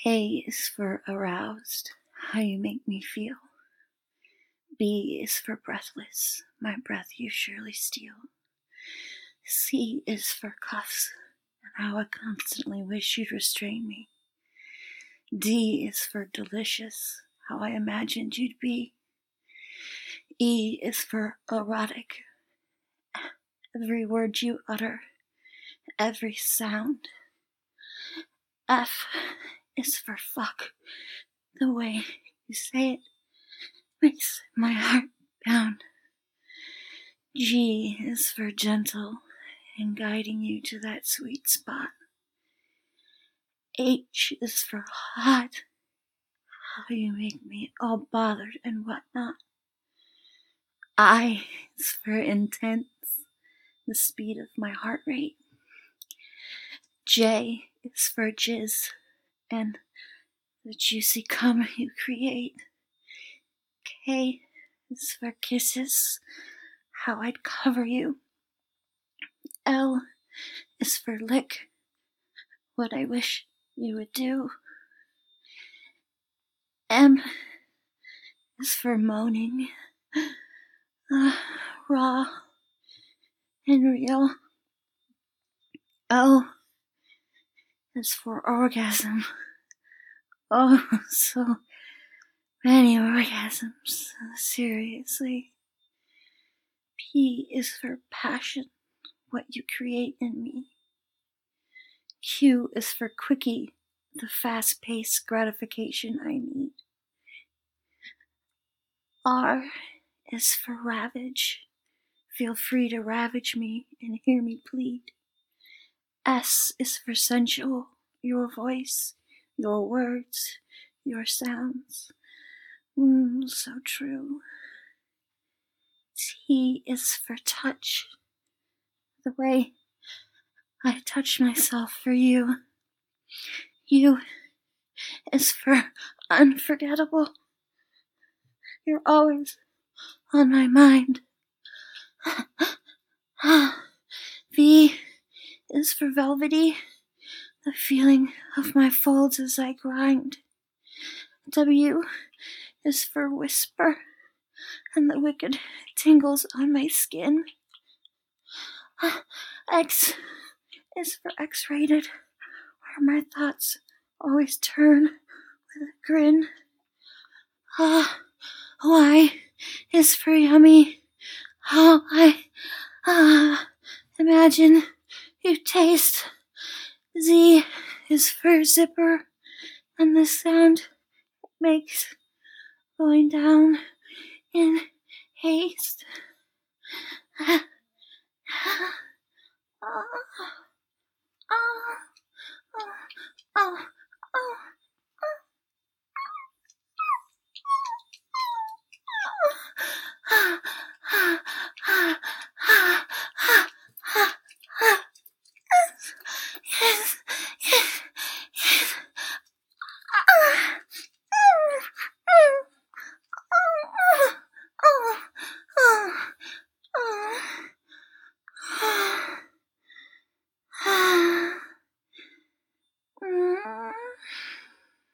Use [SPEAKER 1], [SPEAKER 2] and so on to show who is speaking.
[SPEAKER 1] A is for aroused, how you make me feel. B is for breathless, my breath you surely steal. C is for cuffs, and how I constantly wish you'd restrain me. D is for delicious, how I imagined you'd be. E is for erotic, every word you utter, every sound. F is for fuck, the way you say it makes my heart pound. G is for gentle and guiding you to that sweet spot. H is for hot, how you make me all bothered and whatnot. I is for intense, the speed of my heart rate. J is for jizz and the juicy cum you create. K is for kisses, how I'd cover you. L is for lick, what I wish you would do. M is for moaning, raw and real. O is for orgasm. Oh, so many orgasms, seriously. P is for passion, what you create in me. Q is for quickie, the fast-paced gratification I need. R is for ravage. Feel free to ravage me and hear me plead. S is for sensual, your voice, your words, your sounds. So true. T is for touch, the way I touch myself for you. U is for unforgettable. You're always on my mind. V is for velvety, the feeling of my folds as I grind. W is for whisper, and the wicked tingles on my skin. X is for X-rated, where my thoughts always turn with a grin. Y is for yummy, how I imagine you taste. Z is for zipper, and the sound it makes going down in haste.